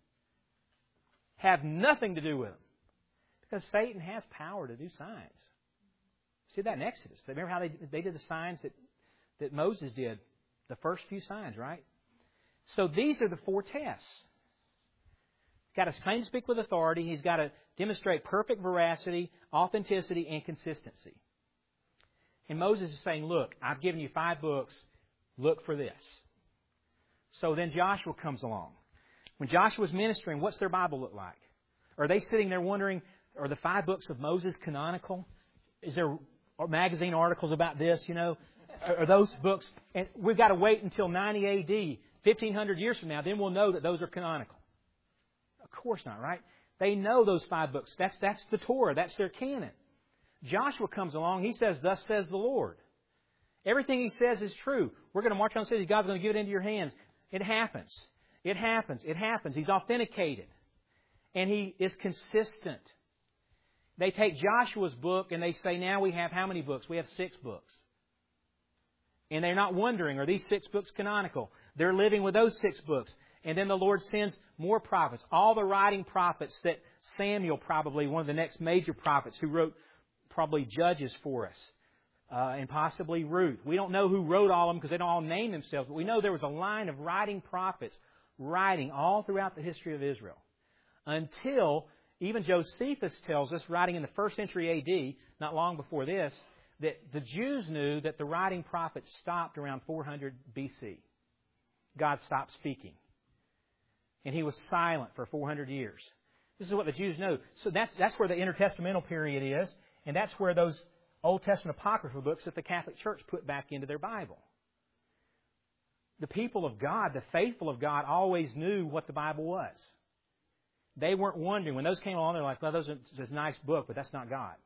Have nothing to do with them. Because Satan has power to do signs. See that in Exodus. Remember how they did the signs that Moses did? The first few signs, right? So these are the 4 tests. He's got to claim to speak with authority. He's got to demonstrate perfect veracity, authenticity, and consistency. And Moses is saying, look, I've given you 5 books. Look for this. So then Joshua comes along. When Joshua's ministering, what's their Bible look like? Are they sitting there wondering, are the 5 books of Moses canonical? Is there magazine articles about this, Are those books? And we've got to wait until 90 A.D., 1,500 years from now, then we'll know that those are canonical. Of course not, right? They know those 5 books. That's the Torah. That's their canon. Joshua comes along. He says, thus says the Lord. Everything he says is true. We're going to march on the city. God's going to give it into your hands. It happens. It happens. It happens. He's authenticated. And he is consistent. They take Joshua's book and they say, now we have how many books? We have 6 books. And they're not wondering, are these 6 books canonical? They're living with those 6 books. And then the Lord sends more prophets. All the writing prophets that Samuel, probably one of the next major prophets who wrote probably Judges for us. And possibly Ruth. We don't know who wrote all of them because they don't all name themselves. But we know there was a line of writing prophets writing all throughout the history of Israel. Until even Josephus tells us, writing in the 1st century A.D., not long before this, that the Jews knew that the writing prophets stopped around 400 B.C. God stopped speaking. And He was silent for 400 years. This is what the Jews know. So that's where the intertestamental period is. And that's where those Old Testament apocryphal books that the Catholic Church put back into their Bible. The people of God, the faithful of God, always knew what the Bible was. They weren't wondering. When those came along, they're like, well, that's a nice book, but that's not God.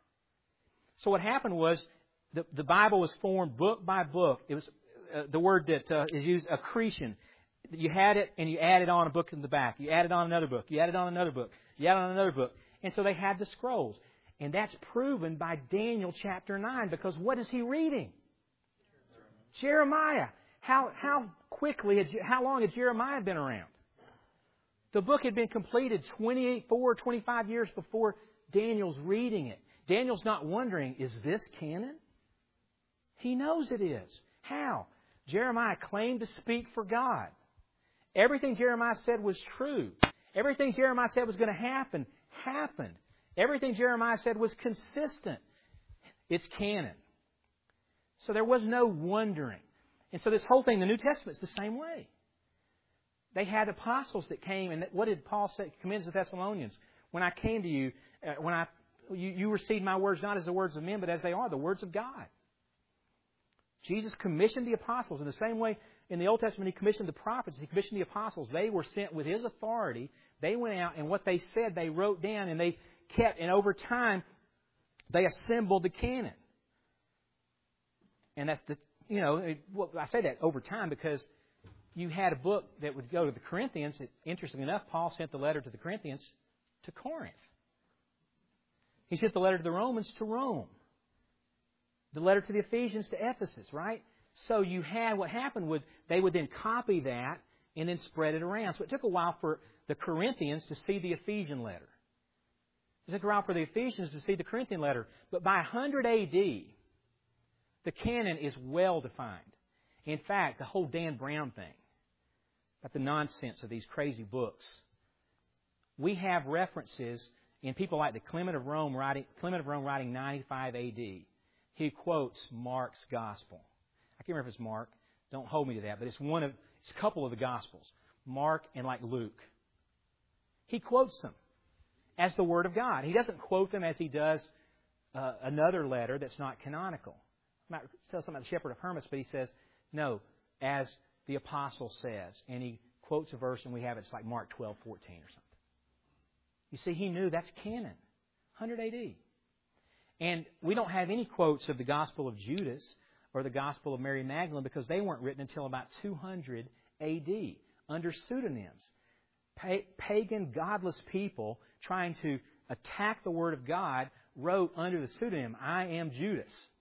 So what happened was the Bible was formed book by book. It was the word that is used, accretion. You had it and you added on a book in the back. You added on another book. You added on another book. You added on another book. And so they had the scrolls. And that's proven by Daniel chapter 9, because what is he reading? Jeremiah. How long had Jeremiah been around? The book had been completed 25 years before Daniel's reading it. Daniel's not wondering, is this canon? He knows it is. How? Jeremiah claimed to speak for God. Everything Jeremiah said was true. Everything Jeremiah said was going to happen, happened. Everything Jeremiah said was consistent. It's canon. So there was no wondering. And so this whole thing, the New Testament's the same way. They had apostles that came, and what did Paul say? Commends the Thessalonians. When I came to you, you received my words not as the words of men, but as they are, the words of God. Jesus commissioned the apostles in the same way. In the Old Testament, He commissioned the prophets. He commissioned the apostles. They were sent with His authority. They went out, and what they said, they wrote down, and they kept. And over time, they assembled the canon. And that's I say that over time because you had a book that would go to the Corinthians. Interestingly enough, Paul sent the letter to the Corinthians to Corinth. He sent the letter to the Romans to Rome. The letter to the Ephesians to Ephesus, right? So you had what happened they would then copy that and then spread it around. So it took a while for the Corinthians to see the Ephesian letter. It took a while for the Ephesians to see the Corinthian letter. But by 100 A.D., the canon is well defined. In fact, the whole Dan Brown thing, about the nonsense of these crazy books, we have references in people like the Clement of Rome writing 95 A.D. He quotes Mark's Gospel. I can't remember if it's Mark. Don't hold me to that, but it's a couple of the Gospels, Mark and like Luke. He quotes them as the Word of God. He doesn't quote them as he does another letter that's not canonical. I might tell something about the Shepherd of Hermas, but he says, no, as the Apostle says. And he quotes a verse, and we have it's like Mark 12:14 or something. You see, he knew that's canon, 100 A.D. And we don't have any quotes of the Gospel of Judas or the Gospel of Mary Magdalene because they weren't written until about 200 A.D. under pseudonyms. Pagan, godless people trying to attack the Word of God wrote under the pseudonym, I am Judas.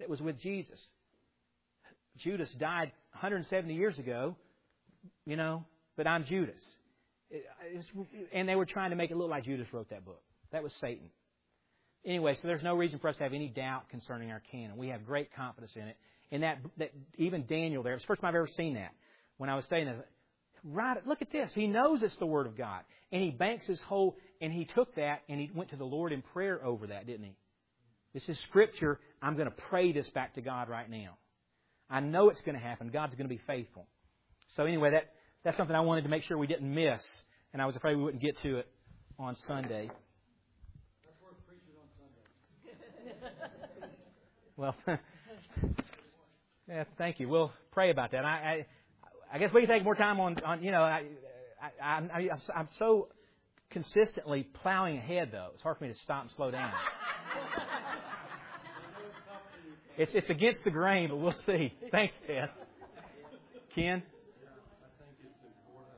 that was with Jesus. Judas died 170 years ago, but I'm Judas. And they were trying to make it look like Judas wrote that book. That was Satan. Anyway, so there's no reason for us to have any doubt concerning our canon. We have great confidence in it. And that even Daniel there, it's the first time I've ever seen that. When I was studying that, right, look at this. He knows it's the Word of God. And he banks his whole, and he took that and he went to the Lord in prayer over that, didn't he? This is Scripture. I'm going to pray this back to God right now. I know it's going to happen. God's going to be faithful. So anyway, that's something I wanted to make sure we didn't miss. And I was afraid we wouldn't get to it on Sunday. That's worth preaching on Sunday. Well, yeah, thank you. We'll pray about that. I guess we can take more time on I'm so consistently plowing ahead, though. It's hard for me to stop and slow down. It's against the grain, but we'll see. Thanks, Ted. Ken? I think it's important.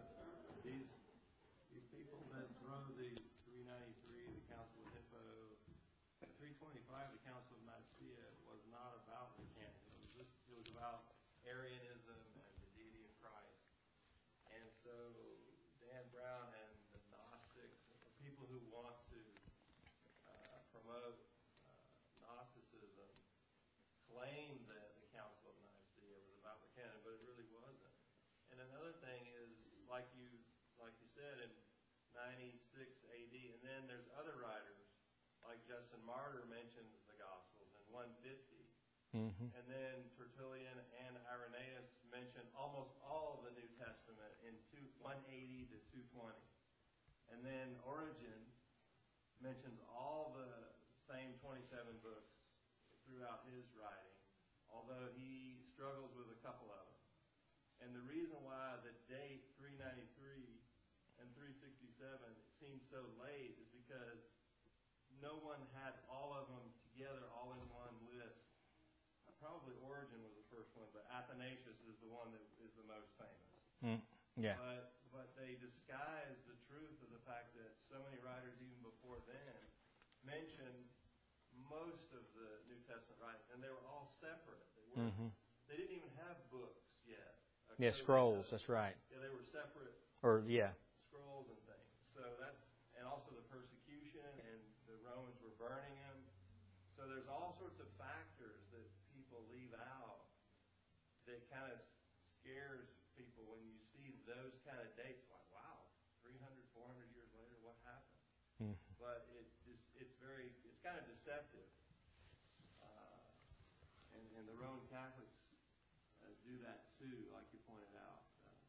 These people that wrote the 393, the Council of Hippo, 325, the Council of Nicaea, was not about the canon. It was about Arianism and the deity of Christ. And so Dan Brown and the Gnostics, the people who want to promote Gnosticism, claimed that the Council of Nicaea was about the canon, but it really wasn't. And another thing is, like you said, in 96 AD, and then there's other writers, like Justin Martyr mentions the Gospels in 150, and then Tertullian and Irenaeus mention almost all of the New Testament in 180 to 220. And then Origen mentions all the same 27 books throughout his writing, although he struggles with a couple of them. And the reason why the date 393 and 367 seems so late is because no one had all of them together, all in one list. Probably Origen was the first one, but Athanasius is the one that is the most famous. Yeah. But they disguise the truth of the fact that so many writers, even before then, mentioned most of the New Testament writings, and they were all separate. They didn't even have books yet. Yeah, scrolls. That's right. Yeah, they were separate. Scrolls and things. So and also the persecution, and the Romans were burning them. So there's all sorts of factors that people leave out that kind of scares people when you see those kind of dates. Like, wow, 300, 400 years later, what happened? But it's kind of deceptive. And the Roman Catholics do that too, like you pointed out.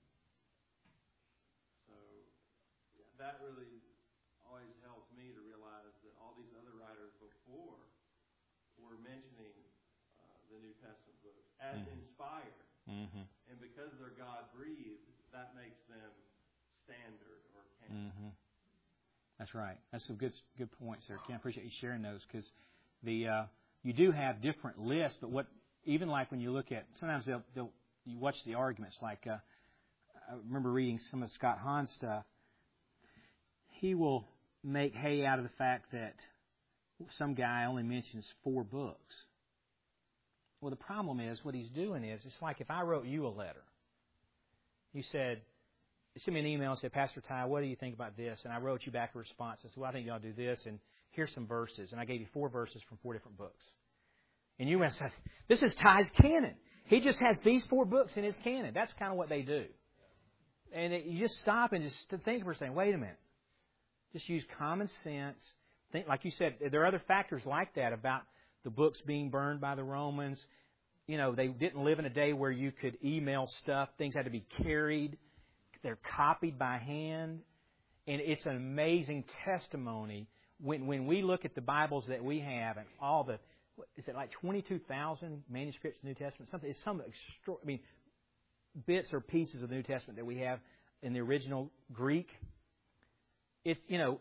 So that really always helps me to realize that all these other writers before were mentioning the New Testament books as inspired. And because they're God-breathed, that makes them standard or canon. That's right. That's some good points there, Ken. I appreciate you sharing those, because you do have different lists, but even like when you look at, sometimes you watch the arguments. Like I remember reading some of Scott Hahn's stuff. He will make hay out of the fact that some guy only mentions 4 books. Well, the problem is, what he's doing is, it's like if I wrote you a letter. You sent me an email and said, Pastor Ty, what do you think about this? And I wrote you back a response. I said, well, I think you ought to do this, and here's some verses. And I gave you 4 verses from 4 different books. And you went and said, this is Ty's canon. He just has these 4 books in his canon. That's kind of what they do. And you just stop and just think for a second, wait a minute. Just use common sense. Think, like you said, there are other factors like that about the books being burned by the Romans. They didn't live in a day where you could email stuff. Things had to be carried. They're copied by hand. And it's an amazing testimony when we look at the Bibles that we have and all the, is it like 22,000 manuscripts of the New Testament? It's some bits or pieces of the New Testament that we have in the original Greek. It's,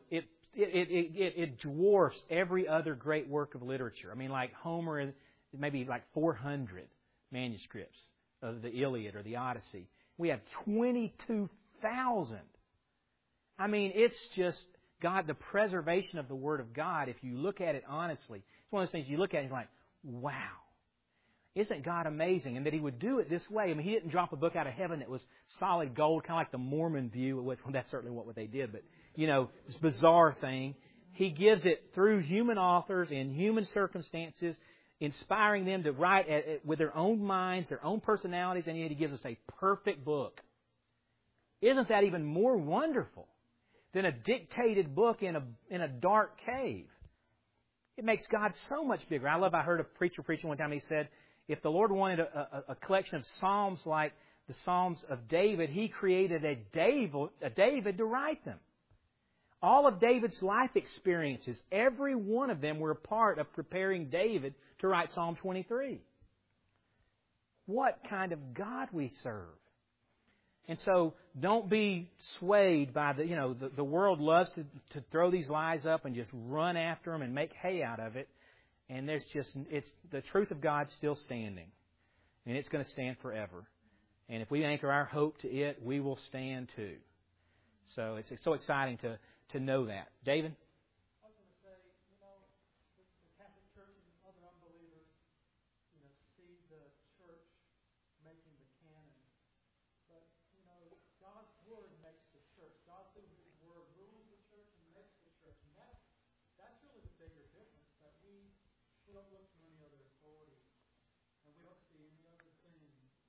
it dwarfs every other great work of literature. Like Homer, maybe like 400 manuscripts of the Iliad or the Odyssey. We have 22,000. It's just God, the preservation of the Word of God. If you look at it honestly, it's one of those things you look at and you're like, wow. Isn't God amazing? And that He would do it this way. I mean, He didn't drop a book out of heaven that was solid gold, kind of like the Mormon view. Well, that's certainly what they did, but, this bizarre thing. He gives it through human authors in human circumstances, inspiring them to write with their own minds, their own personalities, and yet He gives us a perfect book. Isn't that even more wonderful than a dictated book in a dark cave? It makes God so much bigger. I heard a preacher preaching one time. He said, if the Lord wanted a collection of psalms like the Psalms of David, He created a David to write them. All of David's life experiences, every one of them were a part of preparing David to write Psalm 23. What kind of God we serve. And so don't be swayed by the world loves to throw these lies up and just run after them and make hay out of it. And it's the truth of God's still standing. And it's going to stand forever. And if we anchor our hope to it, we will stand too. So it's so exciting to know that. David? I was going to say, the Catholic Church and other unbelievers, see the church making the canon. But, God's Word makes the church. God, through His Word, rules the church and makes the church. And that's really the bigger difference, that we don't look to any other authority. And we don't see any other thing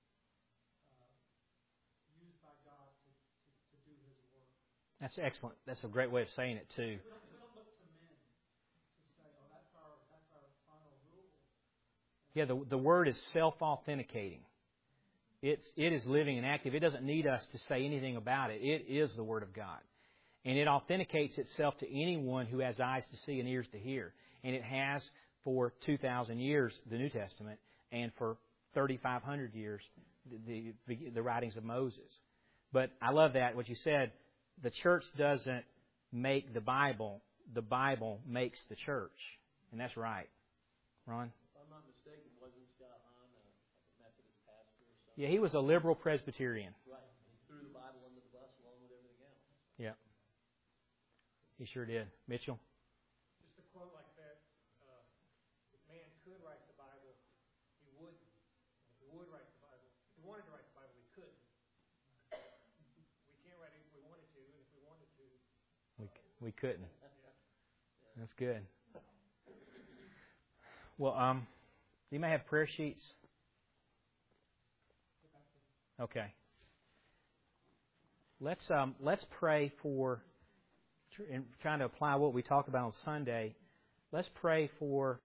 used by God to do His work. That's excellent. That's a great way of saying it, too. We don't look to men to say, that's our final rule. Yeah, the Word is self-authenticating. It is living and active. It doesn't need us to say anything about it. It is the Word of God. And it authenticates itself to anyone who has eyes to see and ears to hear. And it has for 2,000 years, the New Testament, and for 3,500 years, the writings of Moses. But I love that, what you said. The church doesn't make the Bible makes the church. And that's right. Ron? If I'm not mistaken, wasn't Scott Hahn a Methodist pastor or something? Yeah, he was a liberal Presbyterian. Right. He threw the Bible under the bus along with everything else. Yeah. He sure did. Mitchell? Just a quote like that, if man could write the Bible, he wouldn't. If he would write the Bible, if he wanted to write the Bible, he couldn't. We can't write it if we wanted to, and if we wanted to, We couldn't. That's good. Well, you may have prayer sheets. Okay. Let's pray for, in trying to apply what we talked about on Sunday. Let's pray for